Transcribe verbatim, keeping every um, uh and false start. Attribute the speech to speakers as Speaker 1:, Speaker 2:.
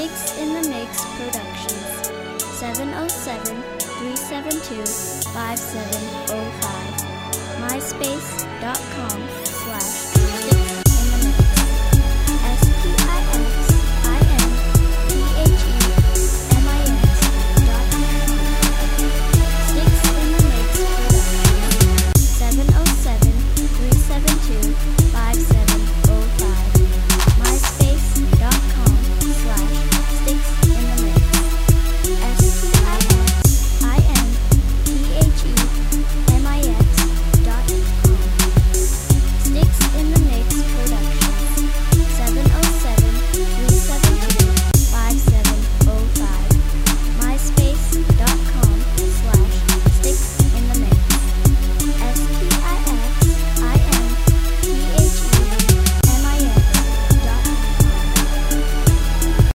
Speaker 1: Mix in the Mix Productions. seven oh seven, three seven two, five seven oh five. myspace.com slash